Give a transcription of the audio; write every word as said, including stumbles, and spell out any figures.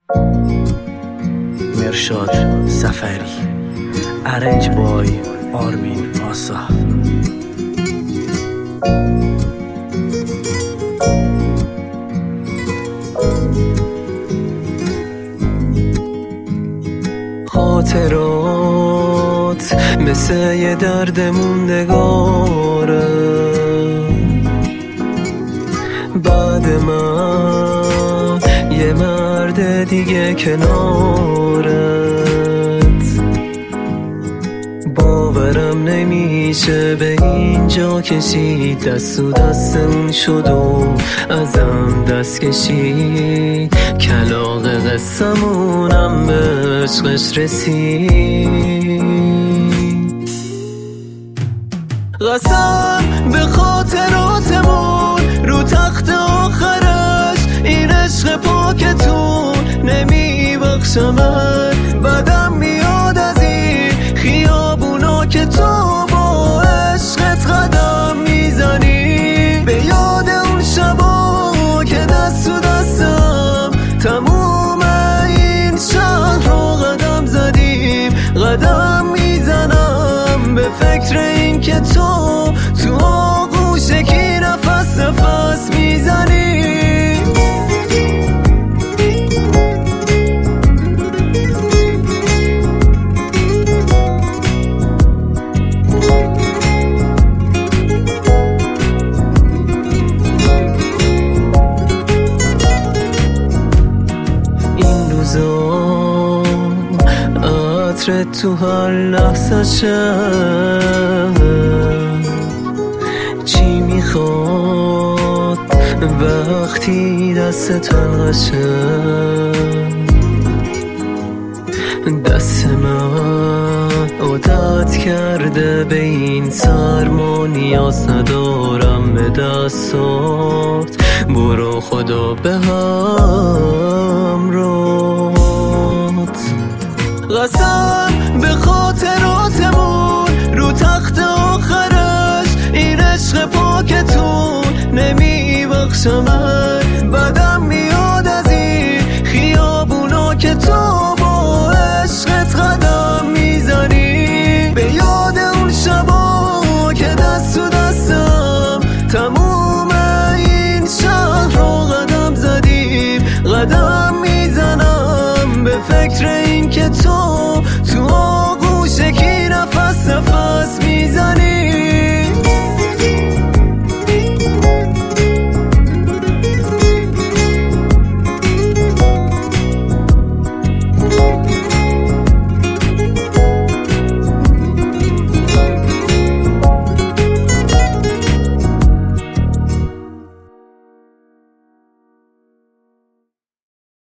مرشاد سفری، ارنج بای آرمین آسا. خاطرات مثل یه درد موندگاره، بعد من یه مرد دیگه کنارت. باورم نمیشه به اینجا کشید، دست و دست اون شد و ازم دست کشید. کلاغ قسمونم به عشقش رسید. قسم به خاطراتمون رو تخت آخرش، این عشق پاکتون نمیبخشمت. بدم میاد از این خیابونا که تو با عشقت قدم میزنی. به یاد اون شبا که دست و دستم تموم این شهر رو قدم زدیم. قدم میزنم به فکر این که تو تو آغوش کی نفس نفس میزنی. عطر تو هر لحظه شه، چی میخواد وقتی دست تلغشه. دست من عادت کرده به این سرما، نیاز ندارم به دستات. برو خدا به همراهت. قسم به خاطراتمون رو تخت آخرش، این عشق پاکتون نمیبخشمت. بدم میاد از این خیابونا که تو با عشقت قدم میزنی. به یاد اون شبا که دست و دستم تموم این شهر رو قدم زدیم. قدم میزنم به فکر این که تو تو